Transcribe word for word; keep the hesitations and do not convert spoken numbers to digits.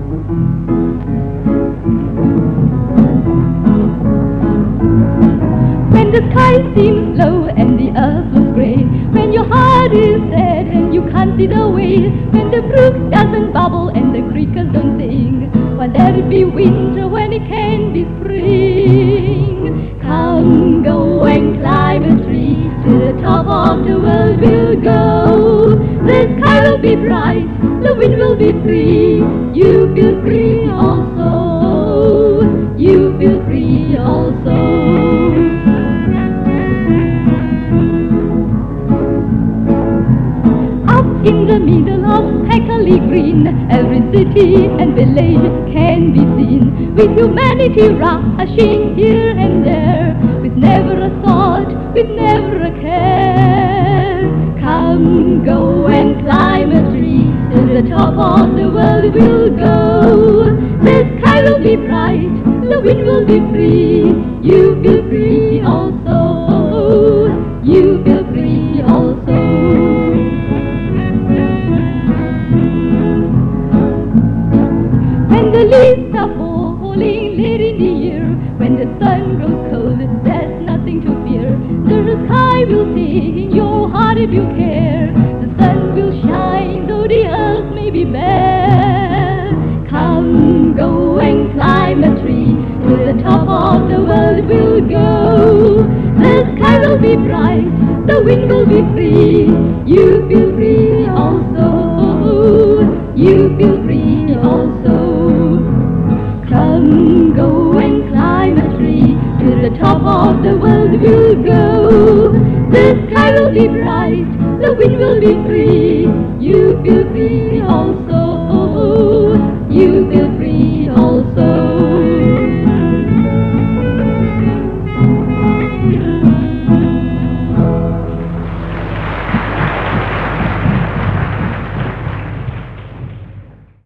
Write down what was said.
When the sky seems low and the earth looks grey, when your heart is sad and you can't see the way, when the brook doesn't bubble and the creekers don't sing, why let it be winter when it can be spring? Come, go and climb a tree, to the top of the world we'll go. The sky will be bright, the wind will be free, you feel free also, you feel free also. In the middle of Peckley Green, every city and village can be seen, with humanity rushing here and there, with never a thought, with never a care. Come, go and climb a tree, to the top of the world we'll go. The sky will be bright, the wind will be free, you feel free also, you feel free also. The leaves are falling late in the year, when the sun grows cold, there's nothing to fear. The sky will sing in your heart if you care. The sun will shine, though the earth may be bare. Come, go and climb a tree, to the top of the world we'll go. The sky will be bright, the wind will be free, you feel free also, you feel free also. Come, go and climb a tree, to the top of the world we'll go. The sky will be bright, the wind will be free, you feel free also.